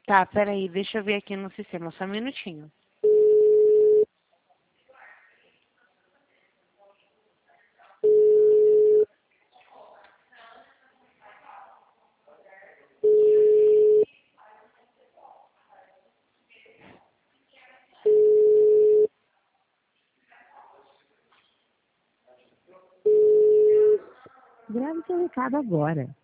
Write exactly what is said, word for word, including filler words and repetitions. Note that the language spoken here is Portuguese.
Tá, peraí, deixa eu ver aqui no sistema, só um minutinho. Grave seu recado agora.